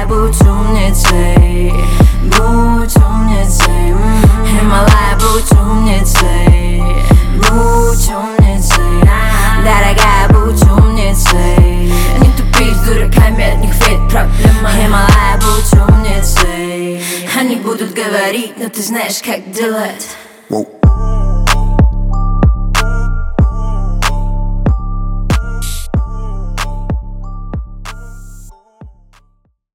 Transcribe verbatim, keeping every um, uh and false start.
будь умницей, будь умницей, Хималая, будь умницей, будь умницей, дорогая, будь умницей. Не тупи с дураками, от них ведь проблема. Хималая, будь умницей. Они будут говорить, но ты знаешь, как делать.